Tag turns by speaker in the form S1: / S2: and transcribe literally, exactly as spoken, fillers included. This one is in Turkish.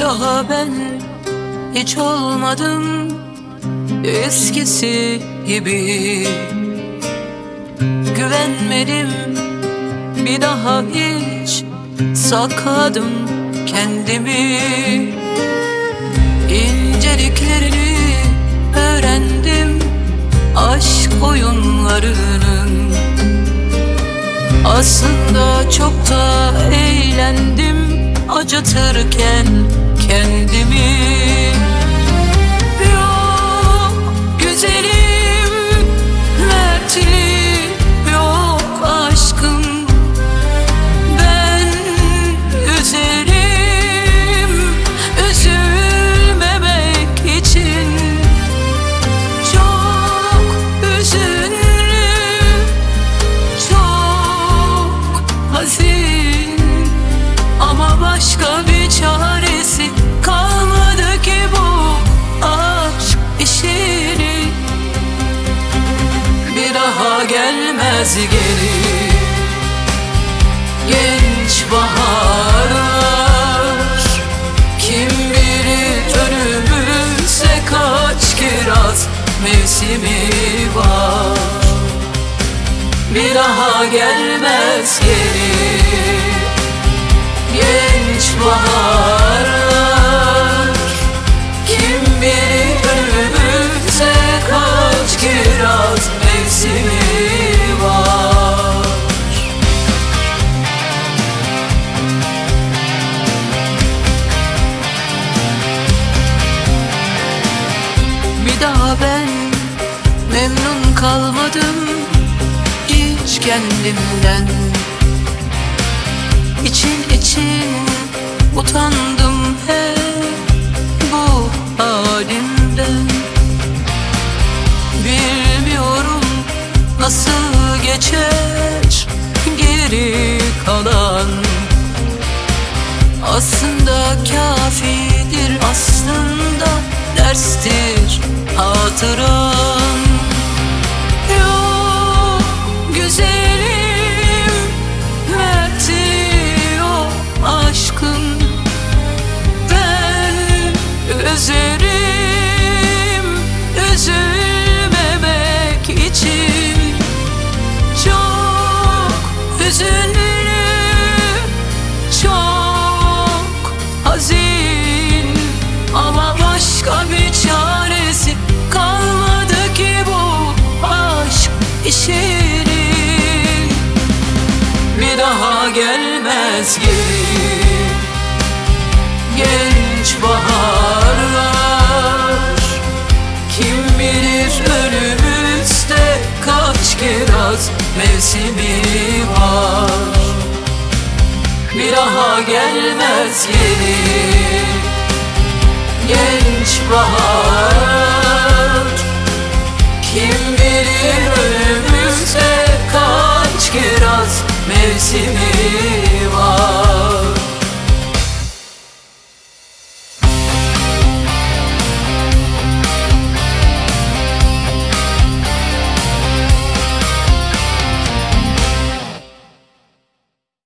S1: daha ben hiç olmadım eskisi gibi. Güvenmedim, bir daha hiç sakladım kendimi. İnceliklerini öğrendim aşk oyunlarının. Aslında çok da eğlendim acıtırken kendimi. Yok güzelim, mertli yok aşkım. Ben üzerim üzülmemek için. Çok üzünlü, çok hazin, ama başka bir çaresi kalmadı ki bu aşk işini. Bir daha gelmez geri genç baharlar. Kim bilir önümüzde kaç kiraz mevsimi var. Bir daha gelmez geri genç baharlar. Kim bilir önümüzde kaç kiraz mevsimi var. Bir daha ben memnun kalmadım hiç kendimden. İçin için utandım hep bu halimden. Bilmiyorum nasıl geçer geri kalan. Aslında kafidir, aslında derstir hatıran. Yok güzelim, mertli yok aşkım. Ben üzerim üzülmemek için. Çok üzünlü, çok hazin, ama başka bir çaresi kalmadı ki bu aşk işinin. Bir daha gelmez geri genç baharlar. Kim bilir önümüzde kaç kiraz mevsimi var. Bir daha gelmez geri genç bahar. Kim bilir önümüzde kaç kiraz mevsimi